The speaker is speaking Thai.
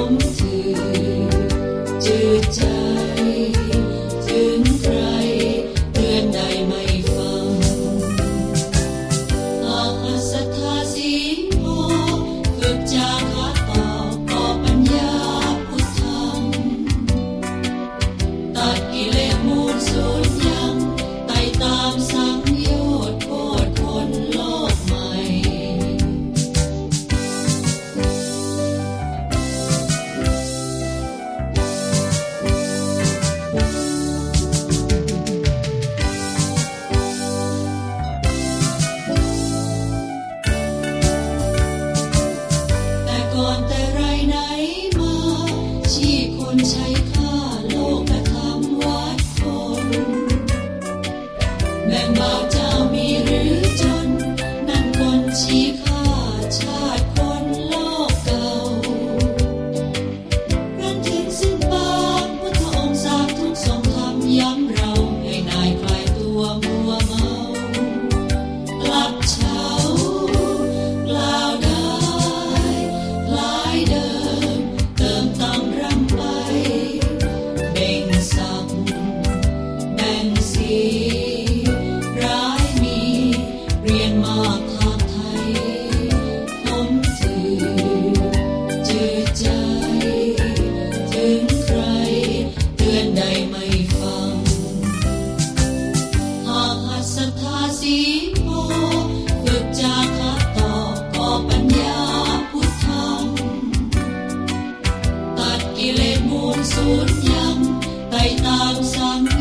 มถือจืดใจถึงใครเตือนได้ไม่ฟังหากหัศธาศีลพอฝึกจาคะต่อก่อปัญญาพุทธังตัดกิเลสมูลสูญยังไต่ตามสังโยชน์โคตรคนโลกใหม่แต่ก่อนแต่ไรไหนมาชีพคนใช้ค่าโลกธรรมวัดคนแบ่งเบาเจ้ามีหรือจนนั่นคนชี้ค่าชาติคนโลกเก่ารันถึงสิ้นปากพุทธองค์สาธุทรงธรรมย้ำเราให้นายคลายตัวมัวเมากลับเฉากล่าวได้หลายเดิมเติมตำรำไปเบ่งสับแบ่งสีร้ายมีเรียนมากทางไทยผมถือจืดใจถึงใครเตือนได้ไม่ฟังหากหัศธาศีลพอฝึกจาคะต่อก่อปัญญาพุทธังตัดกิเลสมูลสูญยังไต่ตามสัง